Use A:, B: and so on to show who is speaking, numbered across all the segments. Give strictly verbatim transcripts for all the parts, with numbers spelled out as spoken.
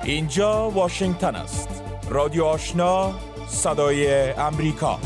A: اینجا واشنگتن است. رادیو آشنا، صدای امریکا.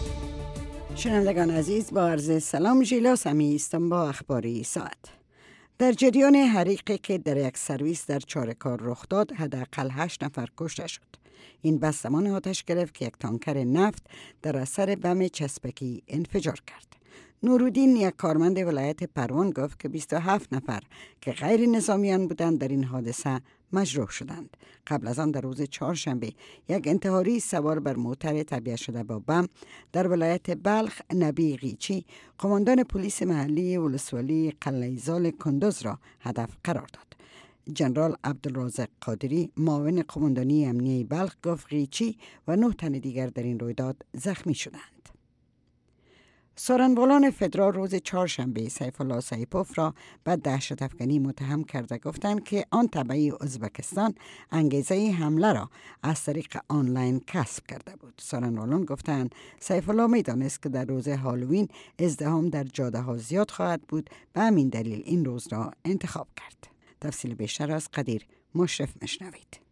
B: شنوندگان عزیز، با عرض سلام، ژیلا سمی هستم با اخباری ساعت. در جریان حریقی که در یک سرویس در چارکار رخ داد، حداقل هشت نفر کشته شد. این بس زمان آتش گرفت که یک تانکر نفت در اثر بم چسبکی انفجار کرد. نورالدین، یک کارمند ولایت پروان، گفت که بیست و هفت نفر که غیر نظامیان بودند در این حادثه مجروح شدند. قبل از آن در روز چهارشنبه یک انتحاری سوار بر موتر تبیه شده با بم در ولایت بلخ، نبی قیچی، قماندان پلیس محلی ولسوالی قلعه‌زال کندوز را هدف قرار داد. جنرال عبدالرازق قادری، معاون قماندانی امنیه بلخ، گفت قیچی و نه تن دیگر در این رویداد زخمی شدند. سارنوالان فدرال روز چهارشنبه سیف الله سایپوف را به دهشت افکنی متهم کرده، گفتند که آن تبعی ازبکستان انگیزه حمله را از طریق آنلاین کسب کرده بود. سارنوالان گفتند سیف الله می دانست که در روز هالووین ازدحام در جاده ها زیاد خواهد بود، به همین دلیل این روز را انتخاب کرد. تفصیل بیشتر از قدیر مشرف مشنوید.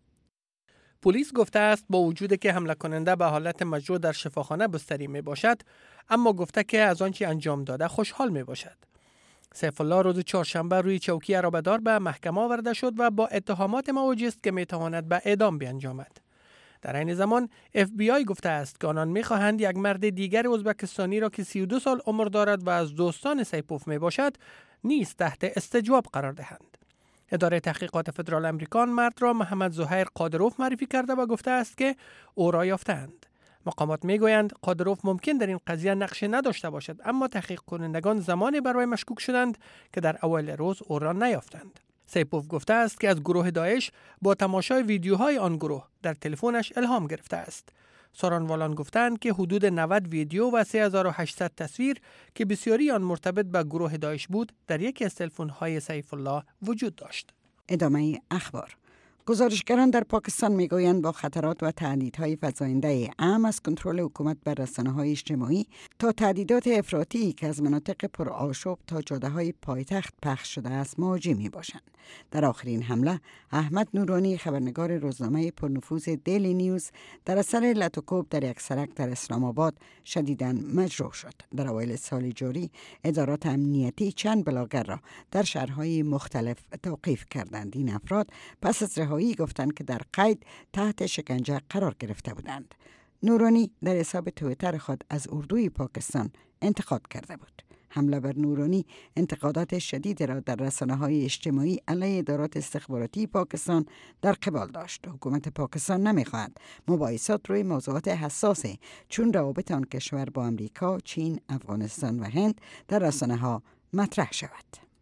C: پلیس گفته است با وجود که حمله کننده به حالت مجروح در شفاخانه بستری می باشد، اما گفته که از آنچه انجام داده خوشحال می باشد. سیف الله روز چهارشنبه روی چوکی عربدار به محکمه آورده شد و با اتهامات مواجه است که می تواند به اعدام بیانجامد. در این زمان اف بی آی گفته است که آنان می خواهند یک مرد دیگر ازبکستانی را که سی و دو سال عمر دارد و از دوستان سایپوف می باشد نیز تحت استجواب قرار دهند. اداره تحقیقات فدرال امریکا مرد را محمد زهیر قادروف معرفی کرده و گفته است که او را یافتند. مقامات میگویند قادروف ممکن در این قضیه نقش نداشته باشد، اما تحقیق کنندگان زمانی برای مشکوک شدند که در اول روز او را نیافتند. سایپوف گفته است که از گروه داعش با تماشای ویدیوهای آن گروه در تلفنش الهام گرفته است. سارنوالان گفتند که حدود نود ویدیو و سه هزار و هشتصد تصویر که بسیاری آن مرتبط به گروه داعش بود در یکی از تلفن‌های سیف الله وجود داشت.
B: ادامه اخبار. گزارشگران در پاکستان میگویند با خطرات و تهدیدهای فزاینده اعم از کنترل حکومت بر رسانه‌های اجتماعی تا تهدیدات افراطی که از مناطق پرآشوب تا جاده‌های پایتخت پخش شده است مواجه میباشند. در آخرین حمله احمد نورانی، خبرنگار روزنامه پرنفوذ دیلی نیوز، در اثر لطوکوب در یک سرک در اسلام آباد شدیداً مجروح شد. در اوایل سال جاری ادارات امنیتی چند بلاگر را در شهرهای مختلف توقیف کردند. این افراد پس از رهایی گفتند که در قید تحت شکنجه قرار گرفته بودند. نورانی در حساب توییتر خود از اردوی پاکستان انتقاد کرده بود. حمله بر نورانی انتقادات شدید را در رسانه‌های اجتماعی علیه ادارات استخباراتی پاکستان در قبال داشت. حکومت پاکستان نمی‌خواهد مباحثات روی موضوعات حساس چون روابط آن کشور با امریکا، چین، افغانستان و هند در رسانه‌ها مطرح شود.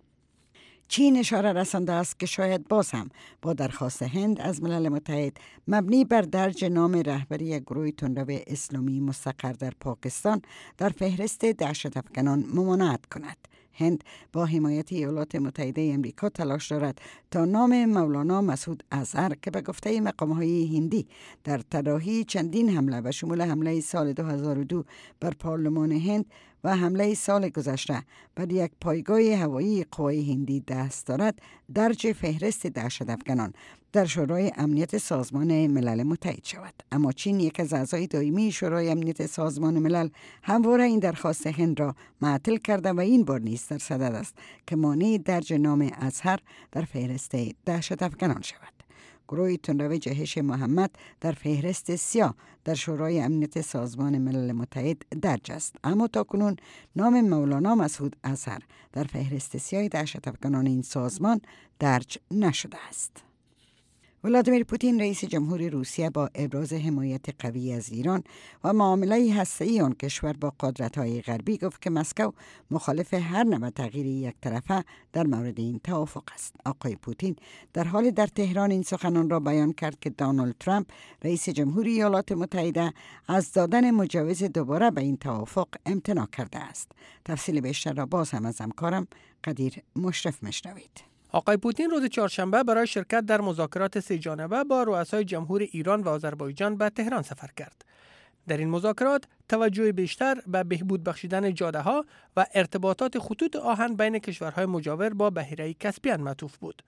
B: چین اشاره رسانده است که شاید باز هم با درخواست هند از ملل متحد مبنی بر درج نام رهبری یک گروه تندرو اسلامی مستقر در پاکستان در فهرست دهشت افکنان ممانعت کند. هند با حمایت ایالات متحده امریکا تلاش دارد تا نام مولانا مسعود اظهر که به گفته مقام‌های هندی در طراحی چندین حمله و شمول حمله سال دو هزار و دو بر پارلمان هند و حمله سال گذشته بر یک پایگاه هوایی قوای هندی دست دارد، درج فهرست دهشت افکنان در شورای امنیت سازمان ملل متحد شود. اما چین، یک از اعضای دائمی شورای امنیت سازمان ملل، همواره این درخواست هند را معطل کرده و این بار نیز در صدد است که مانع درج نام اظهر در فهرست دهشت افکنان شود. گروه تندرو جهش محمد در فهرست سیاه در شورای امنیت سازمان ملل متحد درج است، اما تاکنون نام مولانا مسعود اظهر در فهرست سیاه دهشت افکنان این سازمان درج نشده است. ولادیمیر پوتین رئیس جمهور روسیه با ابراز حمایت قوی از ایران و معامله هسته‌ای آن کشور با قدرت‌های غربی گفت که مسکو مخالف هر نوع تغییر یک طرفه در مورد این توافق است. آقای پوتین در حال در تهران این سخنان را بیان کرد که دونالد ترامپ رئیس جمهور ایالات متحده از دادن مجوز دوباره به این توافق امتناع کرده است. تفصیل بیشتر را باز هم از همکارم قدیر مشرف مشنوید.
C: آقای پوتین روز چهارشنبه برای شرکت در مذاکرات سه جانبه با رؤسای جمهور ایران و آذربایجان به تهران سفر کرد. در این مذاکرات توجه بیشتر به بهبود بخشیدن جاده‌ها و ارتباطات خطوط آهن بین کشورهای مجاور با بحیره کاسپین معطوف بود.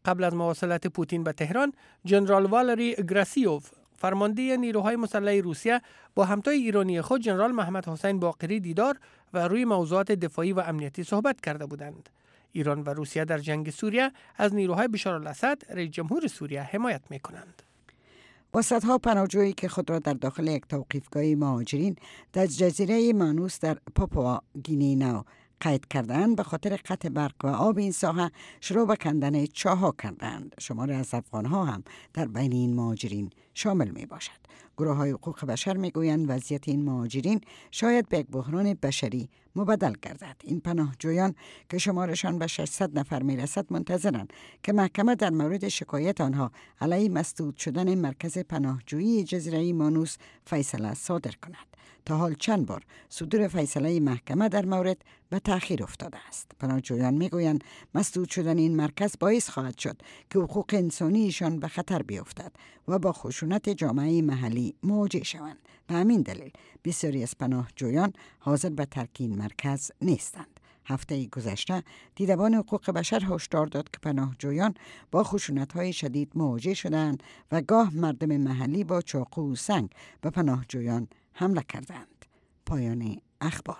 C: قبل از مواصلت پوتین به تهران، جنرال والری گراسیوف فرمانده نیروهای مسلح روسیه با همتای ایرانی خود جنرال محمد حسین باقری دیدار و روی موضوعات دفاعی و امنیتی صحبت کرده بودند. ایران و روسیه در جنگ سوریه از نیروهای بشارالاسد رئیس جمهور سوریه حمایت می‌کنند.
B: با صدها پناهجویی که خود را در داخل یک توقیفگاه مهاجرین در جزیره مانوس در پاپوا گینی نو قید کردند، به خاطر قطع برق و آب این ساحه شروع به کندن چاه‌ها کردند. شماری از افغان‌ها هم در بین این مهاجرین شامل می باشد. گروه های حقوق بشر می گویند وضعیت این مهاجرین شاید به یک بحران بشری مبدل گردد. این پناهجویان که شمارشان به ششصد نفر می رسد منتظرند که محکمه در مورد شکایت آنها علیه مسدود شدن مرکز پناهجویی جزیره مانوس فیصله صادر کند. تا حال چند بار صدور فیصله محکمه در مورد به تأخیر افتاده است. پناهجویان میگویند مسدود شدن این مرکز باعث خواهد شد که حقوق انسانیشان به خطر بیفتد و با خشونت جامعه محلی مواجه شوند. به همین دلیل بسیاری از پناهجویان حاضر به ترک این مرکز نیستند. هفته گذشته دیدبان حقوق بشر هشدار داد که پناهجویان با خشونت‌های شدید مواجه شدند و گاه مردم محلی با چاقو و سنگ به پناهجویان حمله کردند. پایان اخبار.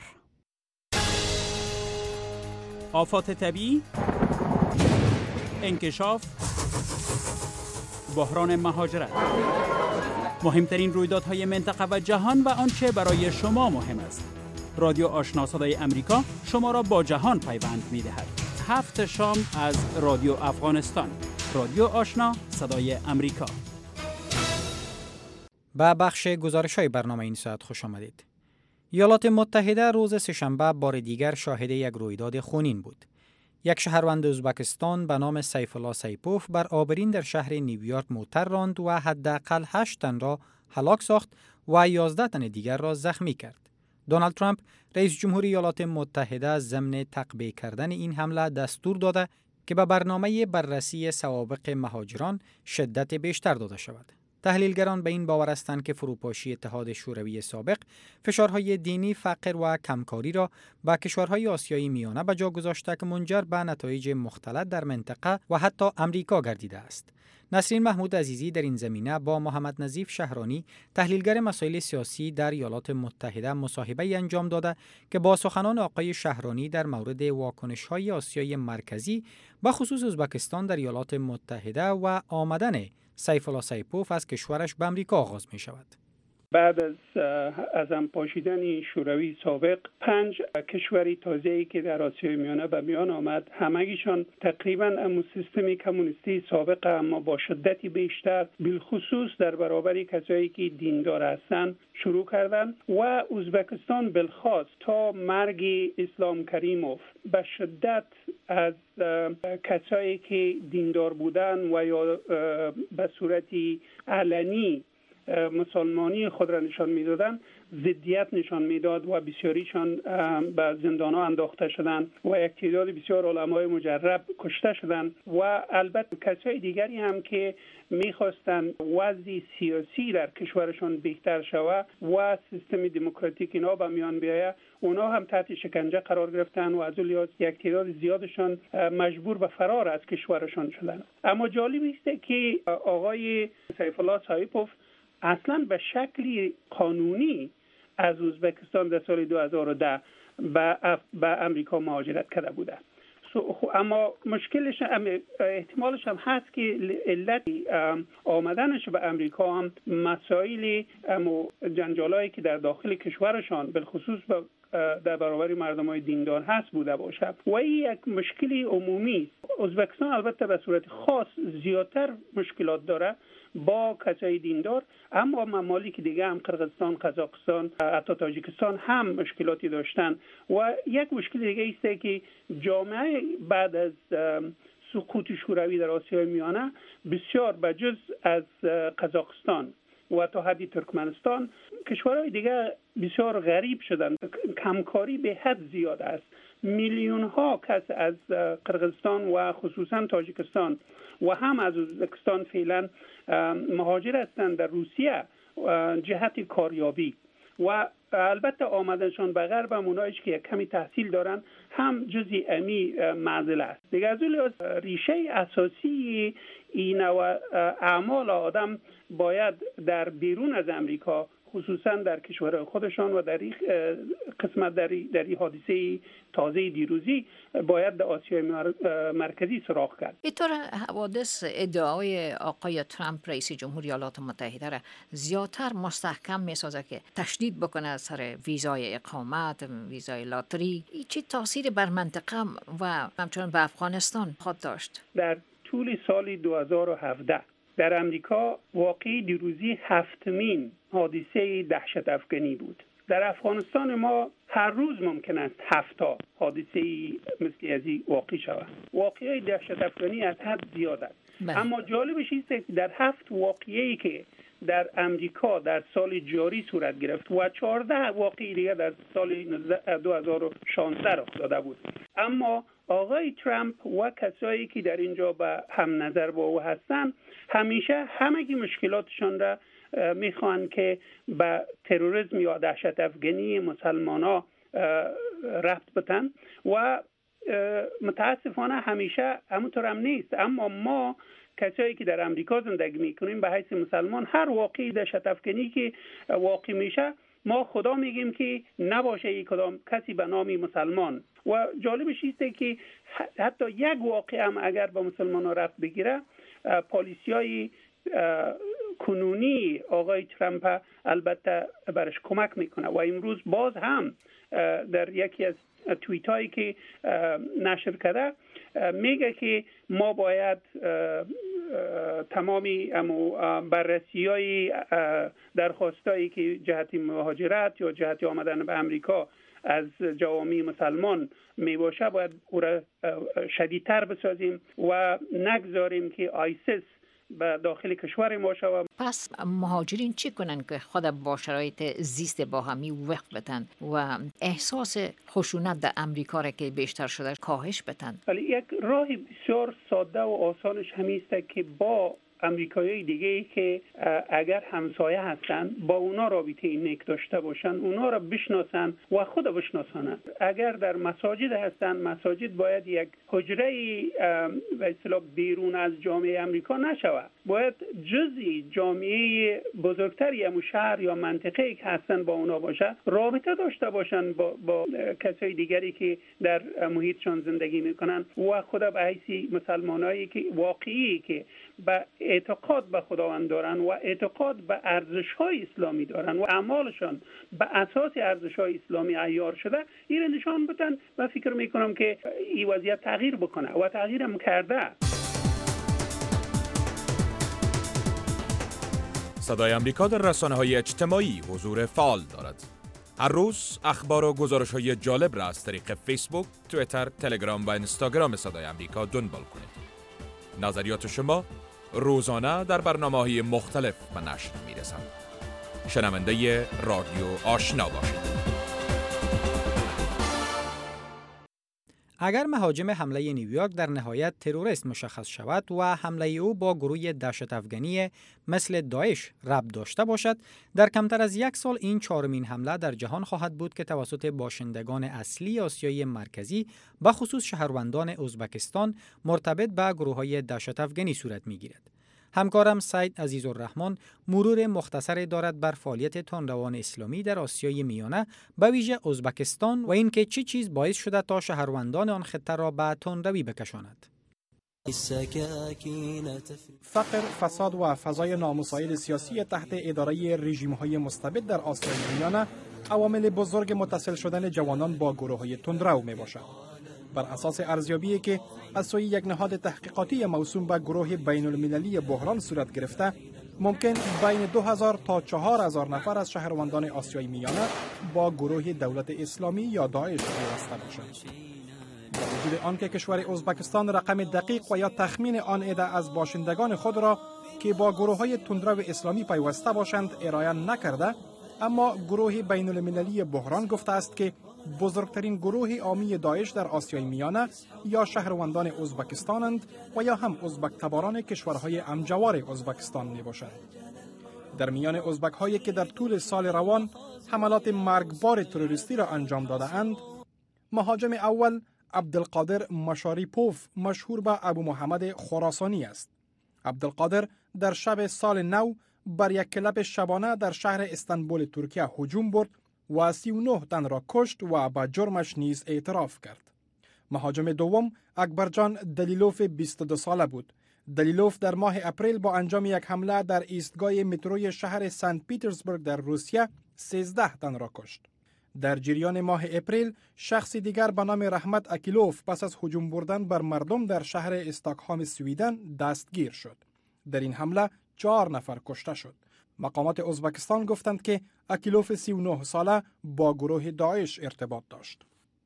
D: آفات طبیعی، انکشاف، بحران مهاجرت، مهمترین رویدادهای منطقه و جهان و آنچه برای شما مهم است. رادیو آشنا صدای امریکا شما را با جهان پیوند می‌دهد. هفت شام از رادیو افغانستان. رادیو آشنا صدای امریکا.
E: به بخش گزارش‌های برنامه این ساعت خوش آمدید. ایالات متحده روز سه‌شنبه بار دیگر شاهد یک رویداد خونین بود. یک شهروند ازبکستان به نام سیف الله سیپوف بر آبرین در شهر نیویورک موتر راند و حداقل هشت تن را هلاک ساخت و یازده تن دیگر را زخمی کرد. دونالد ترامپ رئیس جمهور ایالات متحده ضمن تعقیب کردن این حمله دستور داده که به برنامه بررسی سوابق مهاجران شدت بیشتر داده شود. تحلیلگران به این باور هستند که فروپاشی اتحاد شوروی سابق فشارهای دینی، فقر و کمکاری را به کشورهای آسیایی میانه به جا گذاشته که منجر به نتایج مختلط در منطقه و حتی امریکا گردیده است. نسرین محمود عزیزی در این زمینه با محمد نظیف شهرانی تحلیلگر مسائل سیاسی در ایالات متحده مصاحبه انجام داده که با سخنان آقای شهرانی در مورد واکنش‌های آسیای مرکزی به خصوص ازبکستان در ایالات متحده و آمدن سیف الله سیپوف از کشورش به امریکا آغاز می شود.
F: بعد از از هم پاشیدن شوروی سابق پنج کشوری تازه‌ای که در آسیای میانه به میان آمد، همگیشان تقریباً همون سیستم کمونیستی سابق اما با شدتی بیشتر، بالخصوص در برابر کسایی که دیندار هستند شروع کردند و ازبکستان بالخاص تا مرگ اسلام کریموف به شدت از کسایی که دیندار بودند و یا به صورتی علنی مسلمانی خود را نشان میدادند ضدیت نشان میداد و بسیاریشان به زندان‌ها انداخته شدند و یک تعداد بسیار علمای مجرب کشته شدند و البته کسای دیگری هم که میخواستند وضع سیاسی در کشورشان بهتر شود و سیستم دموکراتیک اینا به میان بیاید، اونا هم تحت شکنجه قرار گرفتن و از اون یک تعداد زیادشان مجبور به فرار از کشورشان شدند. اما جالب است که آقای سیف الله سیپوف اصلا به شکلی قانونی از ازبکستان در سال دو هزار و ده به به امریکا مهاجرت کرده بوده. اما مشکلش هم احتمالش هم هست که علت آمدنش به امریکا هم مسائل جنجالایی که در داخل کشورشان بالخصوص در برابر مردمای دیندار هست بوده باشه و این یک مشکلی عمومی است. ازبکستان البته به صورت خاص زیادتر مشکلات داره با کسای دیندار، اما ممالک دیگه هم قرقیزستان، قزاقستان، حتی تاجیکستان هم مشکلاتی داشتن و یک مشکل دیگه است که جامعه بعد از سقوط شوروی در آسیای میانه بسیار بجز از قزاقستان و تا حدی ترکمنستان کشورهای دیگه بسیار غریب شدن. کمکاری به حد زیاد است. میلیون ها کس از قرقیزستان و خصوصا تاجیکستان و هم از ازبکستان فعلا مهاجر هستند در روسیه جهت کاریابی و البته آمدنشان به غرب هم اونایش که کمی تحصیل دارن هم جزی امی معضل است. دیگه از اون ریشه اساسی این نوع اعمال آدم باید در بیرون از امریکا، خصوصا در کشور خودشان و در این قسمت در در این حادثه تازه دیروزی باید در آسیای مرکزی سراغ کرد.
G: به طور حوادث ادعای آقای ترامپ رئیس جمهوری ایالات متحده را زیادتر مستحکم می‌سازه که تشدید بکنه سر ویزای اقامت، ویزای لاتری. این چه تاثیر بر منطقه و همچنین به افغانستان خواهد داشت؟
F: در طول سال دو هزار و هفده در امریکا واقعی دیروزی هفتمین حادثه دهشت افغانی بود. در افغانستان ما هر روز ممکن است هفتا حادثه مثل ازی واقع شود. واقعی دهشت افغانی از حد زیاد است. اما جالبش است که در هفت واقعی که در امریکا در سال جاری صورت گرفت و چهارده واقعی دیگه در سال دو هزار و شانزده رخ داده بود، اما آقای ترامپ و کسایی که در اینجا به هم نظر با او هستند همیشه همگی مشکلاتشان را میخوان که به تروریسم یا دهشت افغانی مسلمانا ربط بدن و متاسفانه همیشه همونطور هم نیست. اما ما کسایی که در امریکا زندگی میکنیم به حیث مسلمان هر واقعی دهشت افغانی که واقع میشه ما خدا میگیم که نباشه یک کدام کسی به نامی مسلمان. و جالبش اینه که حتی یک واقعه هم اگر به مسلمان ها رفت بگیره، پالیسیای کنونی آقای ترامپ البته برش کمک میکنه. و امروز باز هم در یکی از توییت هایی که نشر کرده میگه که ما باید تمامی بررسی های درخواست هایی که جهت مهاجرت یا جهت آمدن به امریکا از جوامع مسلمان می باشه باید او را شدیدتر بسازیم و نگذاریم که آیسیس به داخل کشور ما شود.
G: پس مهاجرین چی کنن که خود با شرایط زیست باهمی وقف بدن و احساس خشونت در امریکا را که بیشتر شده کاهش بدن؟
F: ولی یک راه بسیار ساده و آسانش همین است که با امریکایی دیگه که اگر همسایه هستن با اونا رابطه نیک داشته باشن، اونا را بشناسن و خود بشناسن. اگر در مساجد هستن، مساجد باید یک حجره به اصطلاح بیرون از جامعه امریکا نشود، باید جزئی جامعه بزرگتری هم شهر یا منطقه‌ای که هستن با اونا باشه، رابطه داشته باشن با, با کسای دیگری که در محیطشان زندگی میکنن و خود به حیث مسلمانایی که واقعی که با اعتقاد به خداوند دارن و اعتقاد به ارزش‌های اسلامی دارن و اعمالشان به اساس ارزش‌های اسلامی عیار شده، این نشان بدن و فکر میکنم که این وضعیت تغییر بکنه و تغییر هم کرده.
A: صدای امریکا در رسانه‌های اجتماعی حضور فعال دارد. هر روز اخبار و گزارش‌های جالب را از طریق فیسبوک، توییتر، تلگرام و اینستاگرام صدای امریکا دنبال کنید. نظریات شما روزانه در برنامه‌های مختلف به نشر می‌رسند. شنونده رادیو آشنا باشید.
E: اگر مهاجم حمله نیویورک در نهایت تروریست مشخص شود و حمله او با گروه دهشت افغانی مثل داعش ربط داشته باشد، در کمتر از یک سال این چهارمین حمله در جهان خواهد بود که توسط باشندگان اصلی آسیای مرکزی به خصوص شهروندان ازبکستان مرتبط به گروه‌های دهشت افغانی صورت می‌گیرد. همکارم سید عزیزالرحمن مرور مختصری دارد بر فعالیت تندروان اسلامی در آسیای میانه به ویژه ازبکستان و اینکه چه چیز باعث شده تا شهروندان آن خطه را به تندروی بکشاند.
H: فقر، فساد و فضای نامساعد سیاسی تحت اداره رژیم‌های مستبد در آسیای میانه عوامل بزرگ متصل شدن جوانان با گروه‌های تندرو میباشد. بر اساس ارزیابی که از سوی یک نهاد تحقیقاتی موسوم به گروه بین المللی بحران صورت گرفته، ممکن بین دو هزار تا چهار هزار نفر از شهروندان آسیای میانه با گروه دولت اسلامی یا داعش پیوسته باشند. با وجود آنکه کشور ازبکستان رقم دقیق و یا تخمین آن عده از باشندگان خود را که با گروه‌های تندرو اسلامی پیوسته باشند ارائه نکرده، اما گروه بین المللی بحران گفته است که بزرگترین گروه عامی داعش در آسیای میانه یا شهروندان ازبکستانند و یا هم ازبک تباران کشورهای همجوار ازبکستان می باشند. در میان ازبک هایی که در طول سال روان حملات مرگبار تروریستی را انجام داده اند، مهاجم اول عبدالقادر مشاریپوف مشهور به ابو محمد خراسانی است. عبدالقادر در شب سال نو بر یک کلب شبانه در شهر استانبول ترکیه هجوم برد و سی و نه تن را کشت و به جرمش نیز اعتراف کرد. مهاجم دوم اکبرجان دلیلوف بیست و دو ساله بود. دلیلوف در ماه اپریل با انجام یک حمله در ایستگاه متروی شهر سنت پیترزبورگ در روسیه سیزده تن را کشت. در جریان ماه اپریل شخصی دیگر به نام رحمت اکیلوف پس از هجوم بردن بر مردم در شهر استکهلم سوئیدن دستگیر شد. در این حمله چهار نفر کشته شد. مقامات ازبکستان گفتند که اکیلوف سی و نه ساله با گروه داعش ارتباط داشت.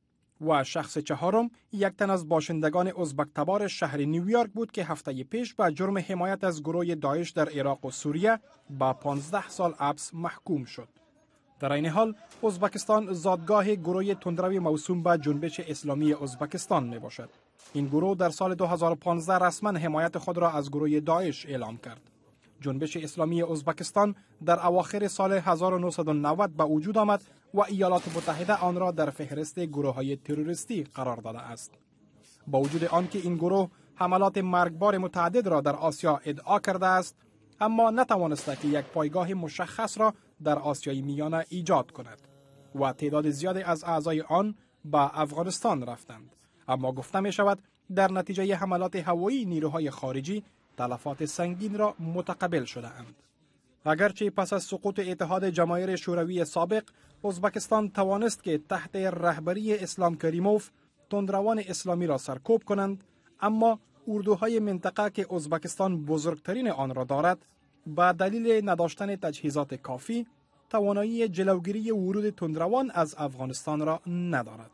H: و شخص چهارم یک تن از باشندگان ازبک تبار شهر نیویورک بود که هفته پیش به جرم حمایت از گروه داعش در عراق و سوریه با پانزده سال حبس محکوم شد. در این حال ازبکستان زادگاه گروه تندرو موسوم به جنبش اسلامی ازبکستان می باشد. این گروه در سال دو هزار و پانزده رسما حمایت خود را از گروه داعش اعلام کرد. جنبش اسلامی ازبکستان در اواخر سال هزار و نهصد و نود به وجود آمد و ایالات متحده آن را در فهرست گروه‌های تروریستی قرار داده است. با وجود آنکه این گروه حملات مرگبار متعدد را در آسیا ادعا کرده است، اما نتوانسته که یک پایگاه مشخص را در آسیای میانه ایجاد کند و تعداد زیادی از اعضای آن به افغانستان رفتند. اما گفته می شود در نتیجه حملات هوایی نیروهای خارجی تلفات سنگین را متقبل شده اند. اگرچه پس از سقوط اتحاد جماهیر شوروی سابق، ازبکستان توانست که تحت رهبری اسلام کریموف تندروان اسلامی را سرکوب کنند، اما اردوهای منطقه که ازبکستان بزرگترین آن را دارد، به دلیل نداشتن تجهیزات کافی، توانایی جلوگیری ورود تندروان از افغانستان را ندارد.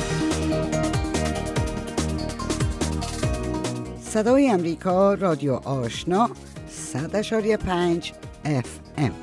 B: صدای امریکا، رادیو آشنا، صد اشاری پنج اف ام.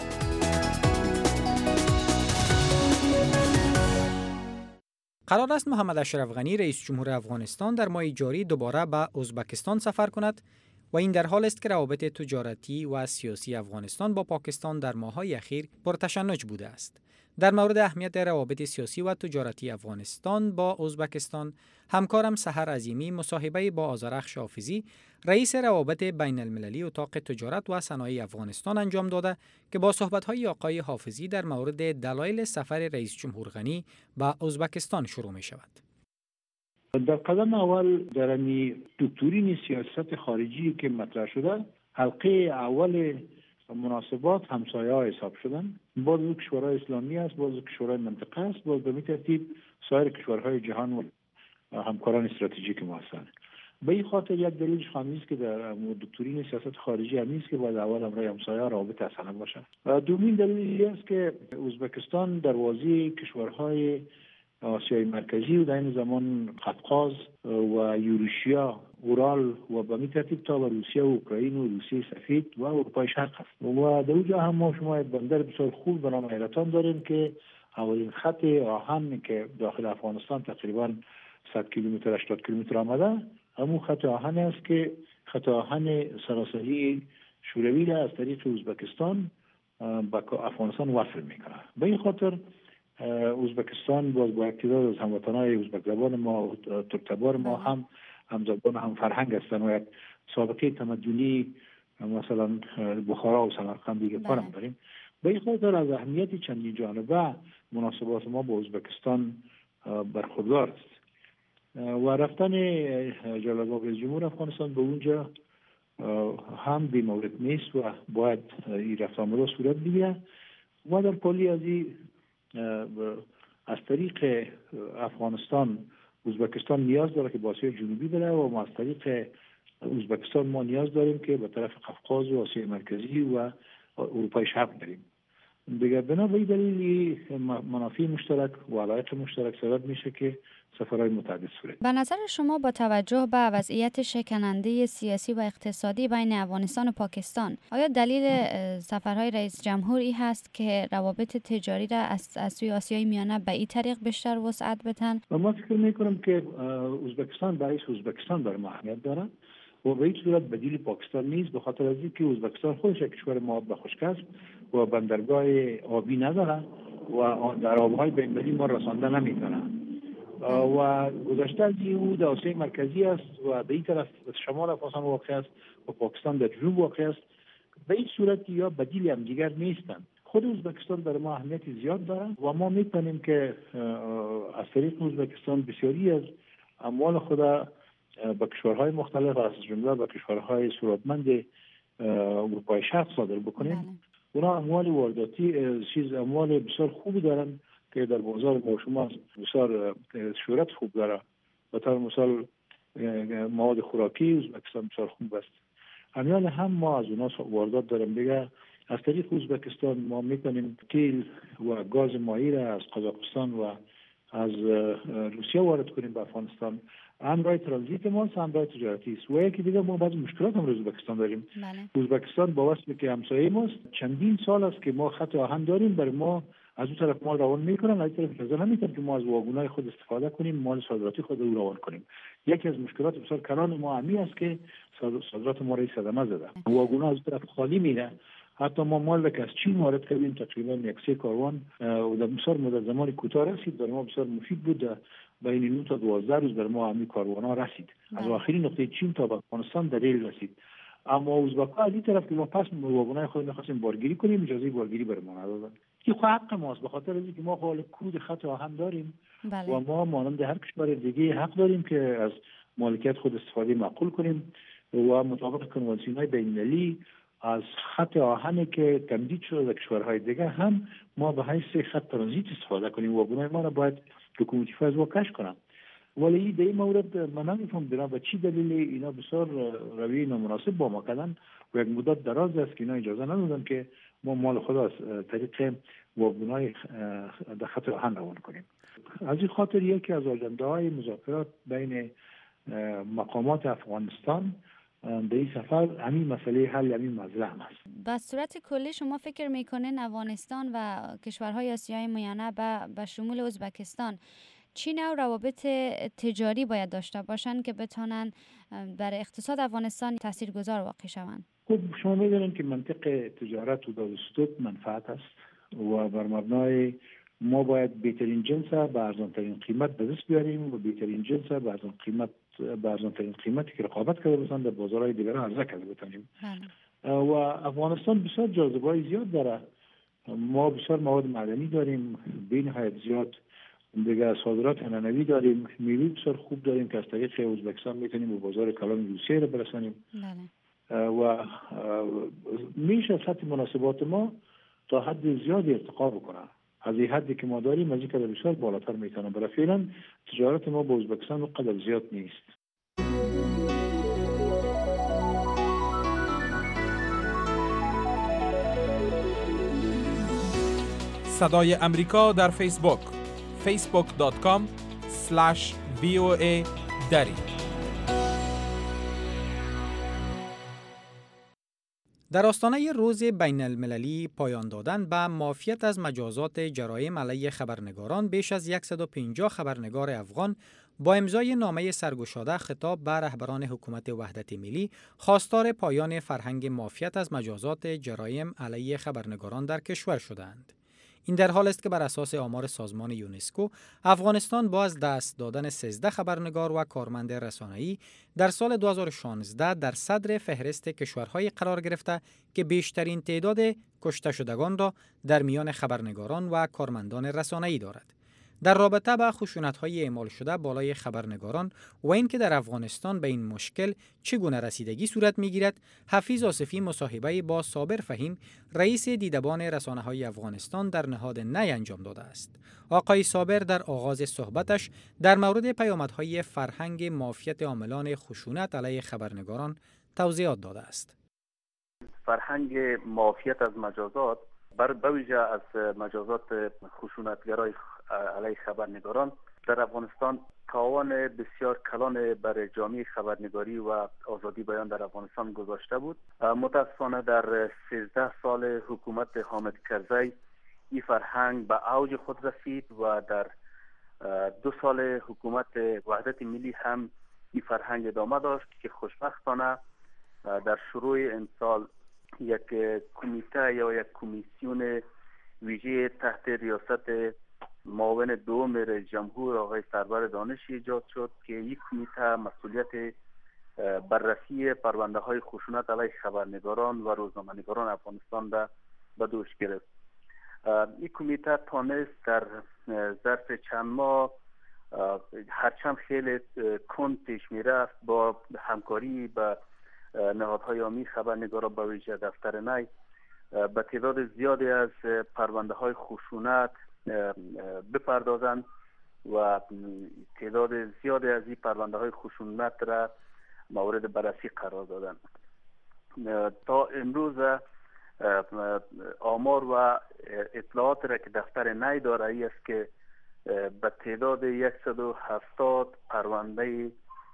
E: قرار است محمد اشرف غنی رئیس جمهور افغانستان در ماه جاری دوباره به ازبکستان سفر کند و این در حال است که روابط تجارتی و سیاسی افغانستان با پاکستان در ماه‌های اخیر پرتشنج بوده است. در مورد اهمیت روابط سیاسی و تجارتی افغانستان با ازبکستان، همکارم سحر عظیمی مصاحبه با آذرخش حافظی، رئیس روابط بین المللی اتاق تجارت و صنایع افغانستان انجام داده که با صحبت‌های آقای حافظی در مورد دلایل سفر رئیس جمهور غنی به ازبکستان شروع می شود.
I: در قدم اول در امی دکترین سیاست خارجی که مطرح شده، حلقه اول مناسبات همسایه ها حساب شدن. باز کشورهای اسلامی است، باز کشورهای منطقه است، باز به ترتیب سایر کشورهای جهان و همکاران استراتژیک ما هستند. به این خاطر یک دلیلش همین است که در دکترین سیاست خارجی همین است که باید اول همراه همسایه ها رابطه اصلا باشه. دومین دلیل است که ازبکستان دروازه کشورهای آسیای مرکزی و در این زمان قفقاز و یوروشیا، اورال و به این ترتیب تا به روسیه و اوکراین و روسیه سفید و اروپای شرق است. و در اونجا هم ما شما بندر بسیار خوب به نام حیرتان داریم که اولین خط آهن که داخل افغانستان تقریبا صد کیلومتر هشتاد کیلومتر آمده، همون خط آهن است که خط آهن سراسری شوروی را از طریق ازبکستان به افغانستان وصل میکنه. به این خاطر ازبکستان باز با تعداد از هموطنان ازبک زبان ما، ترک تبار ما هم همزبان هم فرهنگ هستند و یک سابقه تمدنی مثلا بخارا و سمرقند دیگه پارم داریم. به این خاطر از اهمیت چندین جانبه مناسبات ما با ازبکستان برخوردار است و رفتن جلال رئیس جمهور افغانستان به اونجا هم بی مورد نیست و باید این رفت آمد صورت بگیره و در کلی از این از طریق افغانستان ازبکستان نیاز داره که به آسیای جنوبی بره و ما از طریق ازبکستان ما نیاز داریم که به طرف قفقاز و آسیای مرکزی و اروپای شرق بریم. دیگه بنا به این دلیل منافع مشترک و علایق مشترک سبب میشه که سفرهای متعدد صورت.
J: به نظر شما با توجه به وضعیت شکننده سیاسی و اقتصادی بین افغانستان و پاکستان، آیا دلیل سفرهای رئیس جمهور این هست که روابط تجاری را از از سوی آسیای میانه به این طریق بیشتر وسعت بدن؟
I: من فکر میکنم که ازبکستان برای ازبکستان برای ما اهمیت داره و به هیچ صورت بدیل پاکستان نیست، به خاطر از اینکه ازبکستان خودش یک کشور معاب و خشک است و بندرگاه آبی نداره و در آبهای بین‌المللی ما رسانده نمی‌کنه و گذشته از او در آسیای مرکزی است و به این طرف شمال افغانستان واقع است و پاکستان در جنوب واقع است. به این صورت یا بدیل هم دیگر نیستند. خود ازبکستان برای ما اهمیت زیاد داره و ما می‌تونیم که از طریق ازبکستان بسیاری از اموال خود به کشورهای مختلف از جمله به کشورهای ثروتمند اروپای شرق صادر بکنیم. اونا اموال وارداتی چیز اموال بسیار خوبی دارن که در بازار ما شما بسیار شهرت خوب داره. به طور مثال مواد خوراکی ازبکستان بسیار خوب است. همین هم ما از اونا واردات داریم. دیگه از طریق ازبکستان ما میتونیم تیل و گاز مایع را از قزاقستان و از روسیه وارد کنیم به افغانستان. هم راه ترانزیت ما هم راه تجارتی است. و یکی دیگه ما بعضی مشکلات هم روز ازبکستان داریم. بله. ازبکستان با واسطه که همسایه ماست چندین سال است که ما خط آهن داریم، برای ما از اون طرف مال روان میکنن، از این طرف اجازه نمیدن که ما از واگونای خود استفاده کنیم، مال صادراتی خود رو روان کنیم. یکی از مشکلات بسیار کلان ما همی است که صادرات ما را صدمه زده. واگونا از طرف خالی میره. حتی ما مال که از چین وارد کردیم تقریبا یک سه کاروان و در بسیار مدت زمانی کوتاه رسید. برای ما بسیار مفید بود. بین نه تا دوازده روز برای ما همین کاروانا رسید. از آخرین نقطه چین تا افغانستان در ریل رسید. اما ازبک‌ها از این طرف که ما پس واگونای خود می‌خواستیم بارگیری کنیم، اجازه بارگیری برای ما ندادن. این حق ماست، به خاطر اینکه ما حال کود خط آهن داریم. بله. و ما مانند هر کشور دیگه حق داریم که از مالکیت خود استفاده معقول کنیم و مطابق کنوانسیون‌های بین‌المللی از خط آهنی که تمدید شده در کشورهای دیگه هم ما به حیث خط ترانزیت استفاده کنیم. واگونای ما را باید حکومتی فاز واکش کنم. ولی در این مورد من نمی‌فهم بنا به چی دلیل اینا بسیار روی نامناسب با ما کردن و یک مدت دراز است که اینا اجازه ندادن که ما مال خود از طریق واگونای در خط آهن روان کنیم. از این خاطر یکی از آجنده‌های مذاکرات بین مقامات افغانستان به این سفر همین مسئله حل همین مزرعه است.
J: به صورت کلی شما فکر میکنین افغانستان و کشورهای آسیای میانه به شمول ازبکستان چی نوع روابط تجاری باید داشته باشند که بتونن بر اقتصاد افغانستان تاثیرگذار واقع شوند؟
I: خب شما میدونید که منطق تجارت و دادوستود منفعت است و بر مبنای ما باید بهترین جنس به ارزان‌ترین قیمت به دست بیاریم و بهترین جنس به ارزان قیمت به ارزان‌ترین قیمتی که رقابت کرده باشند در بازارهای دیگر عرضه کرده بتونیم. و افغانستان بسیار جاذبه‌های زیاد داره. ما بسیار مواد معدنی داریم، به نهایت زیاد دیگه صادرات عنعنوی داریم، میوه بسیار خوب داریم که از طریق ازبکستان میتونیم به بازار کلان روسیه رو برسانیم. و میشه سطح مناسبات ما تا حد زیادی ارتقا بکنه. از این حدی که ما داریم از این قدر بسیار بالاتر میتونه. برای فعلا تجارت ما با ازبکستان قدر زیاد نیست.
A: صدای امریکا در فیسبوک فیسبوک دات کام اسلش وی او ای دری.
E: در آستانه روز بین المللی پایان دادن به معافیت از مجازات جرایم علیه خبرنگاران، بیش از صد و پنجاه خبرنگار افغان با امضای نامه سرگشاده خطاب به رهبران حکومت وحدت ملی خواستار پایان فرهنگ معافیت از مجازات جرایم علیه خبرنگاران در کشور شدند. این در حال است که بر اساس آمار سازمان یونسکو افغانستان با از دست دادن سیزده خبرنگار و کارمند رسانه‌ای در سال دو هزار و شانزده در صدر فهرست کشورهای قرار گرفته که بیشترین تعداد کشته شدگان را در میان خبرنگاران و کارمندان رسانه‌ای دارد. در رابطه با خشونت‌های اعمال شده بالای خبرنگاران و اینکه در افغانستان به این مشکل چگونه رسیدگی صورت می‌گیرد، حفیظ آصفی مصاحبه با صابر فهیم رئیس دیدبان رسانه‌های افغانستان در نهاد نی انجام داده است. آقای صابر در آغاز صحبتش در مورد پیامدهای فرهنگ معافیت عاملان خشونت علیه خبرنگاران توضیحات داده است.
K: فرهنگ معافیت از مجازات بر بویژه از مجازات خشونتگرای علیه خبرنگاران در افغانستان تاوان بسیار کلان بر جامعه خبرنگاری و آزادی بیان در افغانستان گذاشته بود. متاسفانه در سیزده سال حکومت حامد کرزی این فرهنگ به اوج خود رسید و در دو سال حکومت وحدت ملی هم این فرهنگ ادامه داشت که خوشبختانه در شروع امسال یک کمیته یا یک کمیسیون ویژه تحت ریاست معاون دوم رئیس جمهور آقای سرور دانش ایجاد شد که یک کمیته مسئولیت بررسی پرونده های خشونت علیه خبرنگاران و روزنامه‌نگاران افغانستان را به دوش گرفت. این کمیته تانست در ظرف چند ماه هرچند خیلی کند پیش می رفت با همکاری با نهادهای عامی خبرنگاران به ویژه دفتر نی به تعداد زیادی از پرونده های خشونت بپردازند و تعداد زیادی از این پرونده های خشونت را مورد بررسی قرار دادند. تا امروز آمار و اطلاعات را که دفتر نی داره ای است که به تعداد صد و هفتاد پرونده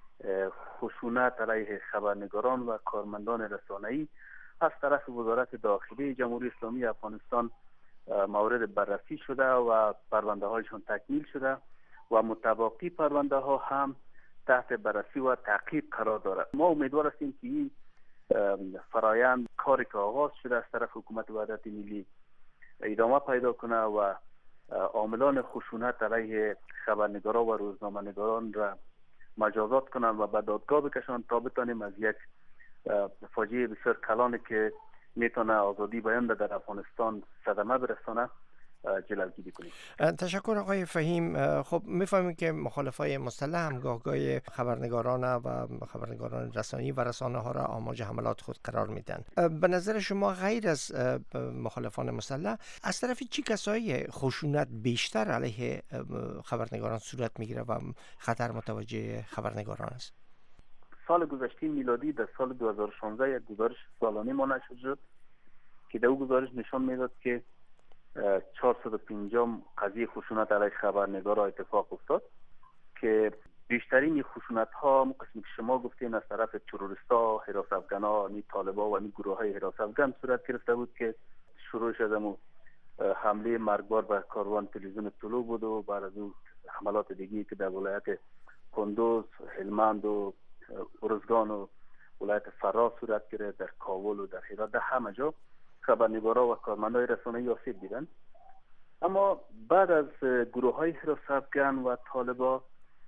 K: خشونت علیه خبرنگاران و کارمندان رسانه‌ای از طرف وزارت داخلی جمهوری اسلامی افغانستان مورد بررسی شده و پرونده هایشان تکمیل شده و متباقی پرونده ها هم تحت بررسی و تعقیب قرار دارد. ما امیدوار هستیم که این فرایند کاری که آغاز شده از طرف حکومت وحدت ملی ادامه پیدا کنه و عاملان خشونت علیه خبرنگاران و روزنامه‌نگاران را مجازات کنند و به دادگاه بکشند تا بتانیم از یک فاجعه بسیار کلانی که میتونه آزادی بیان در افغانستان صدمه برسانه جلوگیری کنیم.
L: تشکر آقای فهیم. خب میفهمیم که مخالفای مسلح هم گاهگاه خبرنگاران و خبرنگاران رسانه‌ای و رسانه ها را آماج حملات خود قرار میدن. به نظر شما غیر از مخالفان مسلح از طرف چی کسایی خشونت بیشتر علیه خبرنگاران صورت میگیره و خطر متوجه خبرنگاران است؟
K: سال گذشته میلادی در سال دو هزار و شانزده یک گزارش سالانه ما نشر شد که در اون گزارش نشان میداد که چهارصد و پنجاه قضیه خشونت علیه خبرنگاران اتفاق افتاد که بیشترین خشونت ها قسمی که شما گفتین از طرف تروریستا، حراس افغانا، نی طالبا و نی گروه های حراس افغان صورت گرفته بود که شروعش از همون حمله مرگبار به کاروان تلویزیون طلوع بود و بعد از اون حملات دیگی که در ولایت کندوز، هلمند و ارزگان و ولایت فرا صورت گرفت، در کابل و در هرات، در همه جا خبرنگارا و کارمندای رسانه‌ای آسیب دیدن. اما بعد از گروه های حراس افغان و طالبا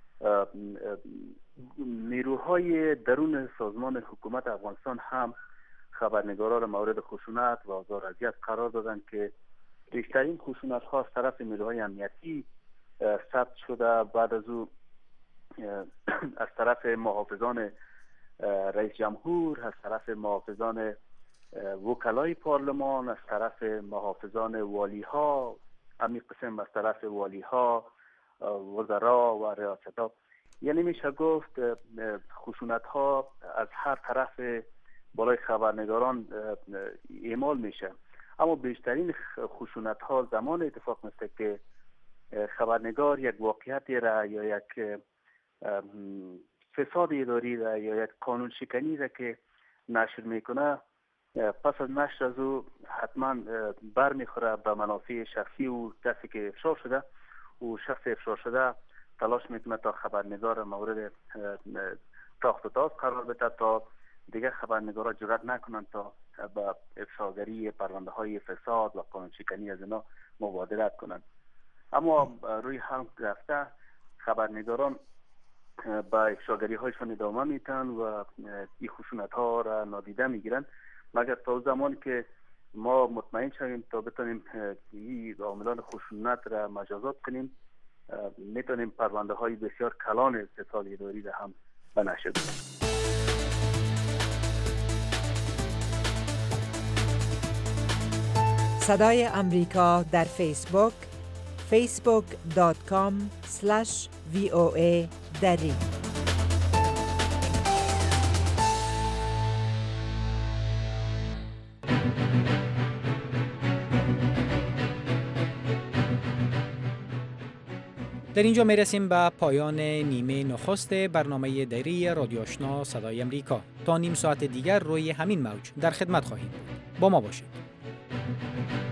K: نیروهای درون سازمان حکومت افغانستان هم خبرنگارا را مورد خشونت و آزار و اذیت قرار دادند که بیشترین خشونت ها از طرف نیروهای امنیتی ثبت شده. بعد از او از طرف محافظان رئیس جمهور، از طرف محافظان وکلای پارلمان، از طرف محافظان والی ها، همین قسم از طرف والی ها، وزرا و ریاست ها، یعنی میشه گفت خشونت ها از هر طرف بالای خبرنگاران اعمال میشه. اما بیشترین خشونت ها زمان اتفاق میفته که خبرنگار یک واقعیتی را یا یک فساد اداری را یا یک قانون شکنی را که نشر میکنه، پس از نشر از او حتما بر میخوره به منافع شخصی و کسی که افشا شده و شخص افشا شده تلاش میکنه تا خبرنگار مورد تاخت و تاز قرار بده تا دیگه خبرنگارا جرئت نکنن تا به افشاگری پرونده های فساد و قانون شکنی از اینا مبادرت کنن. اما روی هم رفته خبرنگاران با افشاگری هایشان ادامه میتن و این خشونت ها را نادیده میگیرن مگر تا زمانی که ما مطمئن شویم تا بتونیم این عاملان خشونت را مجازات کنیم، میتونیم پرونده های بسیار کلان اتصال اداری را هم بنشر کنیم.
M: صدای امریکا در فیسبوک فیسبوک دات کام اسلش وی او ای دری.
E: در اینجا می رسیم به پایان نیمه نخست برنامه دری رادیو آشنا صدای امریکا. تا نیم ساعت دیگر روی همین موج در خدمت خواهیم بود. با ما باشید.